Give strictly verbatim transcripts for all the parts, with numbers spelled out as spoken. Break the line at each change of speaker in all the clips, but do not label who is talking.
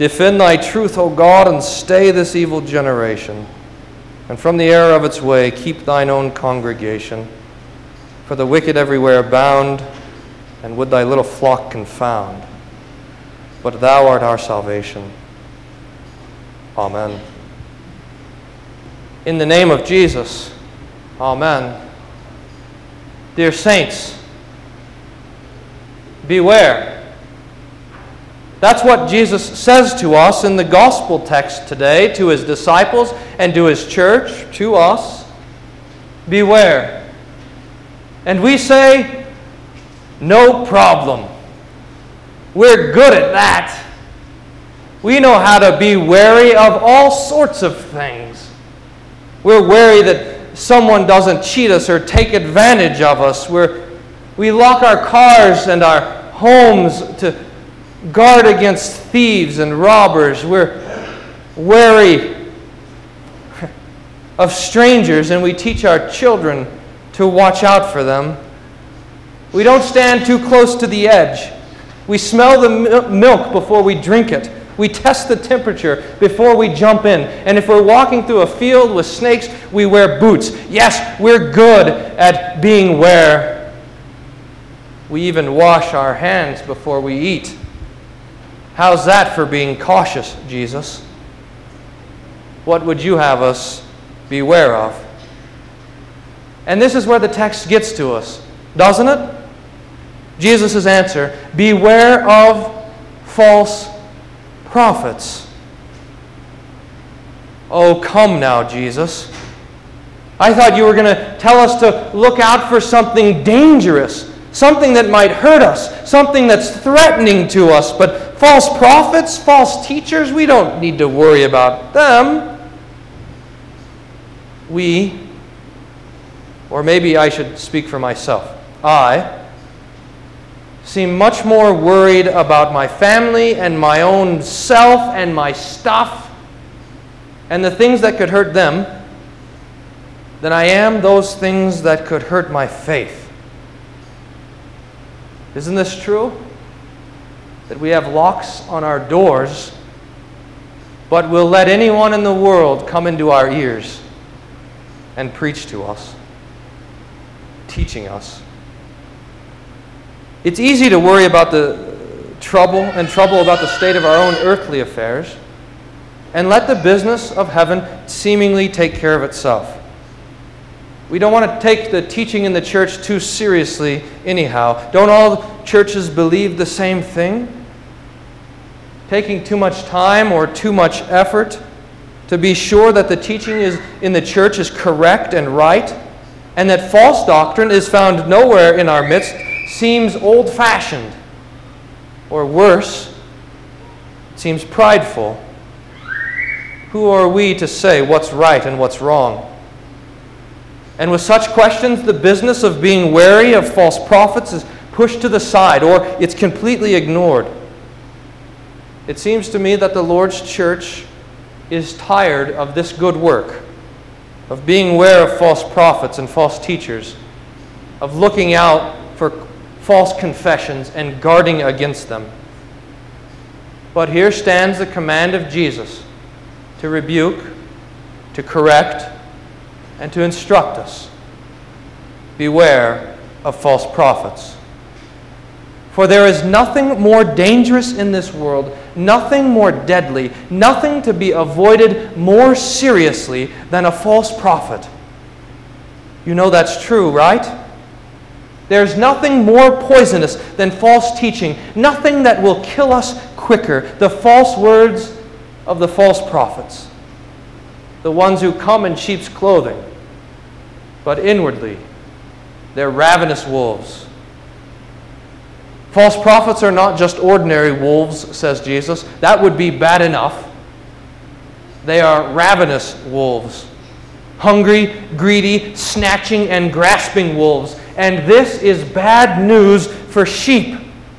Defend thy truth, O God, and stay this evil generation. And from the error of its way, keep thine own congregation. For the wicked everywhere abound, and would thy little flock confound. But thou art our salvation. Amen. In the name of Jesus, amen. Dear saints, beware. That's what Jesus says to us in the gospel text today, to his disciples and to his church, to us. Beware. And we say, no problem. We're good at that. We know how to be wary of all sorts of things. We're wary that someone doesn't cheat us or take advantage of us. We're, we lock our cars and our homes to guard against thieves and robbers. We're wary of strangers, and we teach our children to watch out for them. We don't stand too close to the edge. We smell the milk before we drink it. We test the temperature before we jump in. And if we're walking through a field with snakes, we wear boots. Yes, we're good at being ware. We even wash our hands before we eat. How's that for being cautious, Jesus? What would you have us beware of? And this is where the text gets to us, doesn't it? Jesus' answer, beware of false prophets. Oh, come now, Jesus. I thought you were going to tell us to look out for something dangerous, something that might hurt us, something that's threatening to us. But false prophets, false teachers, we don't need to worry about them. We, or maybe I should speak for myself, I seem much more worried about my family and my own self and my stuff and the things that could hurt them than I am those things that could hurt my faith. Isn't this true? That we have locks on our doors, but we'll let anyone in the world come into our ears and preach to us, teaching us. It's easy to worry about the trouble and trouble about the state of our own earthly affairs and let the business of heaven seemingly take care of itself. We don't want to take the teaching in the church too seriously anyhow. Don't all churches believe the same thing? Taking too much time or too much effort to be sure that the teaching is in the church is correct and right, and that false doctrine is found nowhere in our midst, seems old-fashioned, or worse, seems prideful. Who are we to say what's right and what's wrong? And with such questions, the business of being wary of false prophets is pushed to the side, or it's completely ignored. It seems to me that the Lord's church is tired of this good work, of being aware of false prophets and false teachers, of looking out for false confessions and guarding against them. But here stands the command of Jesus to rebuke, to correct, and to instruct us. Beware of false prophets. For there is nothing more dangerous in this world, nothing more deadly, nothing to be avoided more seriously than a false prophet. You know that's true, right? There's nothing more poisonous than false teaching, nothing that will kill us quicker. The false words of the false prophets, the ones who come in sheep's clothing, but inwardly they're ravenous wolves. False prophets are not just ordinary wolves, says Jesus. That would be bad enough. They are ravenous wolves, hungry, greedy, snatching, and grasping wolves. And this is bad news for sheep.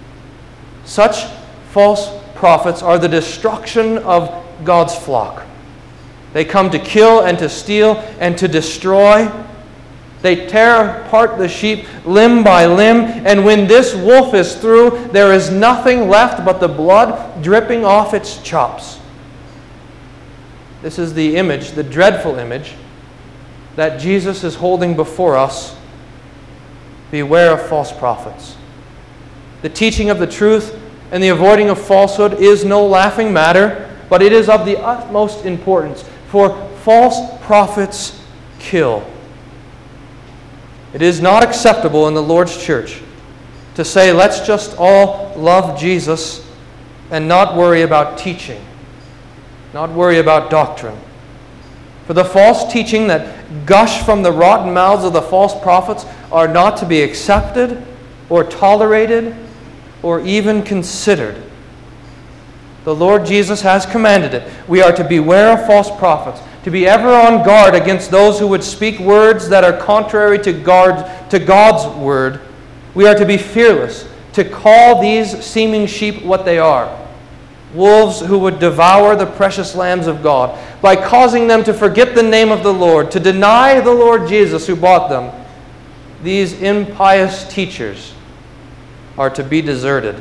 Such false prophets are the destruction of God's flock. They come to kill and to steal and to destroy. They tear apart the sheep limb by limb, and when this wolf is through, there is nothing left but the blood dripping off its chops. This is the image, the dreadful image, that Jesus is holding before us. Beware of false prophets. The teaching of the truth and the avoiding of falsehood is no laughing matter, but it is of the utmost importance, for false prophets kill. It is not acceptable in the Lord's church to say, let's just all love Jesus and not worry about teaching, not worry about doctrine. For the false teaching that gush from the rotten mouths of the false prophets are not to be accepted or tolerated or even considered. The Lord Jesus has commanded it. We are to beware of false prophets, to be ever on guard against those who would speak words that are contrary to God, to God's word. We are to be fearless, to call these seeming sheep what they are, wolves who would devour the precious lambs of God, by causing them to forget the name of the Lord, to deny the Lord Jesus who bought them. These impious teachers are to be deserted.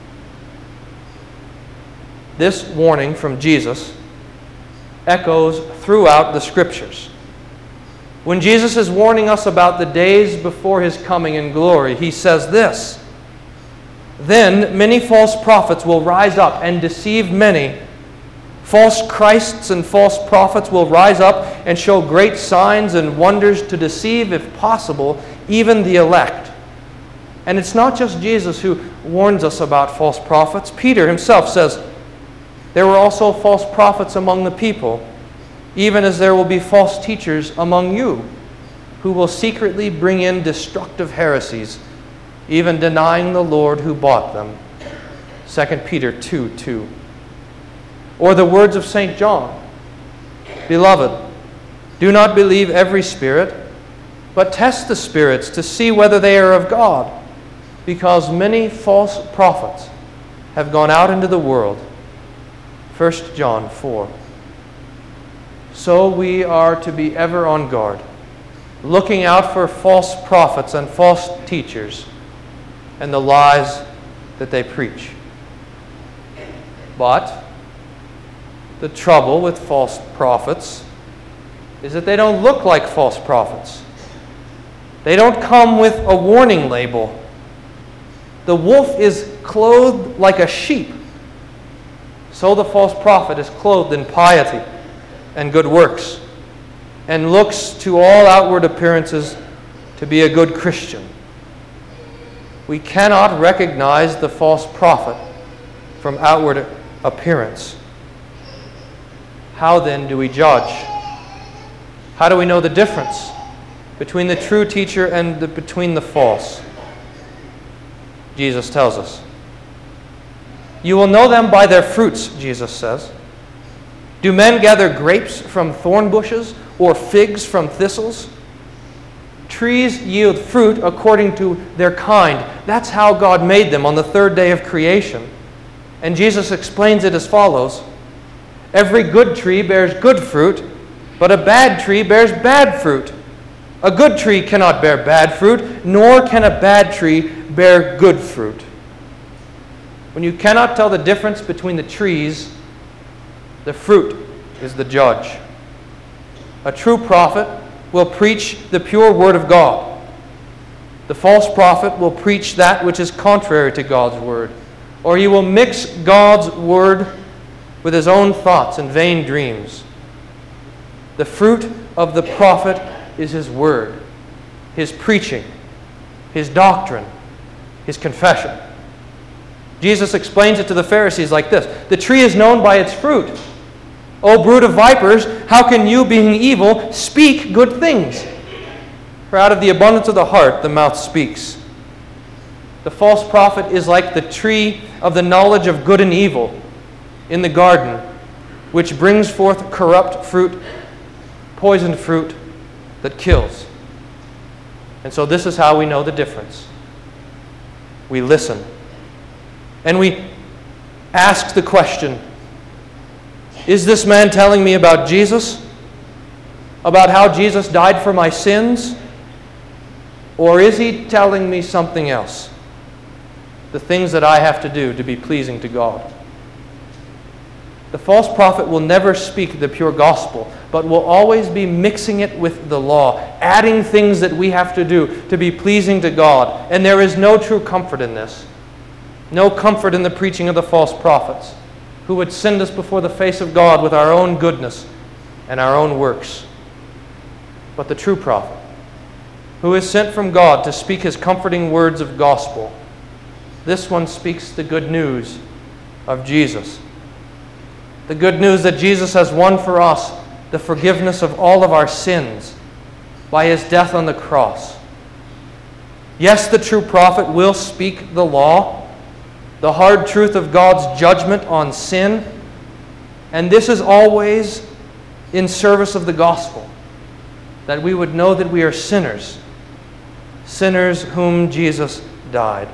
This warning from Jesus echoes throughout the Scriptures. When Jesus is warning us about the days before His coming in glory, He says this, "Then many false prophets will rise up and deceive many. False Christs and false prophets will rise up and show great signs and wonders to deceive, if possible, even the elect." And it's not just Jesus who warns us about false prophets. Peter himself says, "There were also false prophets among the people, even as there will be false teachers among you, who will secretly bring in destructive heresies, even denying the Lord who bought them." Second Peter two two. Or the words of Saint John, "Beloved, do not believe every spirit, but test the spirits to see whether they are of God, because many false prophets have gone out into the world." First John four. So we are to be ever on guard, looking out for false prophets and false teachers and the lies that they preach. But the trouble with false prophets is that they don't look like false prophets. They don't come with a warning label. The wolf is clothed like a sheep. So the false prophet is clothed in piety and good works, and looks to all outward appearances to be a good Christian. We cannot recognize the false prophet from outward appearance. How then do we judge? How do we know the difference between the true teacher and the, between the false? Jesus tells us. "You will know them by their fruits," Jesus says. "Do men gather grapes from thorn bushes or figs from thistles? Trees yield fruit according to their kind." That's how God made them on the third day of creation. And Jesus explains it as follows. "Every good tree bears good fruit, but a bad tree bears bad fruit. A good tree cannot bear bad fruit, nor can a bad tree bear good fruit." When you cannot tell the difference between the trees, the fruit is the judge. A true prophet will preach the pure word of God. The false prophet will preach that which is contrary to God's word, or he will mix God's word with his own thoughts and vain dreams. The fruit of the prophet is his word, his preaching, his doctrine, his confession. Jesus explains it to the Pharisees like this. "The tree is known by its fruit. O brood of vipers, how can you, being evil, speak good things? For out of the abundance of the heart, the mouth speaks." The false prophet is like the tree of the knowledge of good and evil in the garden, which brings forth corrupt fruit, poisoned fruit that kills. And so this is how we know the difference. We listen. And we ask the question, is this man telling me about Jesus? About how Jesus died for my sins? Or is he telling me something else? The things that I have to do to be pleasing to God. The false prophet will never speak the pure gospel, but will always be mixing it with the law, adding things that we have to do to be pleasing to God. And there is no true comfort in this. No comfort in the preaching of the false prophets, who would send us before the face of God with our own goodness and our own works. But the true prophet, who is sent from God to speak his comforting words of gospel, this one speaks the good news of Jesus. The good news that Jesus has won for us the forgiveness of all of our sins by his death on the cross. Yes, the true prophet will speak the law, the hard truth of God's judgment on sin, and this is always in service of the gospel, that we would know that we are sinners, sinners whom Jesus died.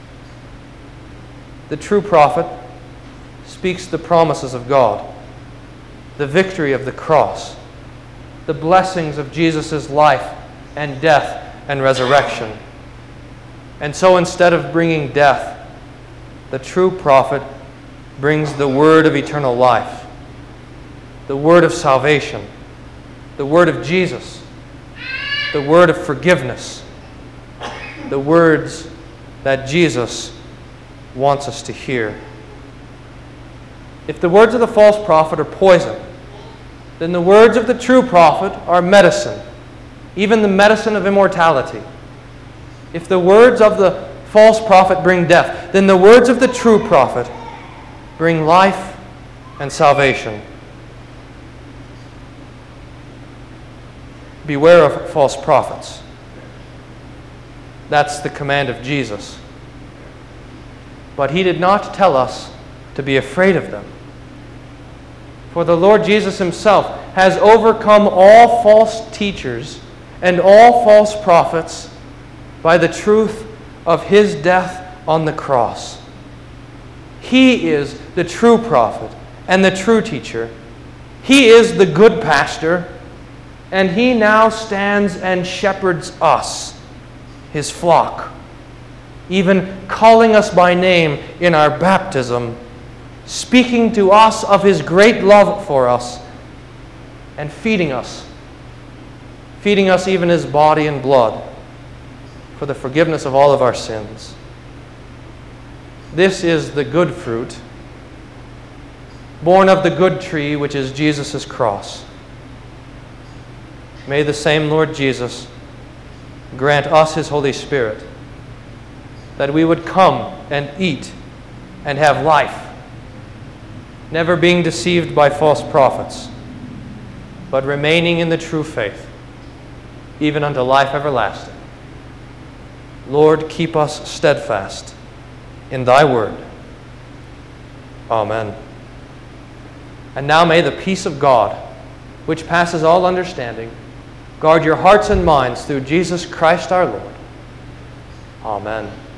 The true prophet speaks the promises of God, the victory of the cross, the blessings of Jesus' life and death and resurrection. And so instead of bringing death, the true prophet brings the word of eternal life, the word of salvation, the word of Jesus, the word of forgiveness, the words that Jesus wants us to hear. If the words of the false prophet are poison, then the words of the true prophet are medicine, even the medicine of immortality. If the words of the false prophet bring death, then the words of the true prophet bring life and salvation. Beware of false prophets. That's the command of Jesus. But he did not tell us to be afraid of them. For the Lord Jesus himself has overcome all false teachers and all false prophets by the truth of his death on the cross. He is the true prophet and the true teacher. He is the good pastor, and he now stands and shepherds us, his flock, even calling us by name in our baptism, speaking to us of his great love for us, and feeding us, feeding us even his body and blood for the forgiveness of all of our sins. This is the good fruit, born of the good tree, which is Jesus' cross. May the same Lord Jesus grant us his Holy Spirit, that we would come and eat and have life, never being deceived by false prophets, but remaining in the true faith, even unto life everlasting. Lord, keep us steadfast in thy word. Amen. And now may the peace of God, which passes all understanding, guard your hearts and minds through Jesus Christ our Lord. Amen.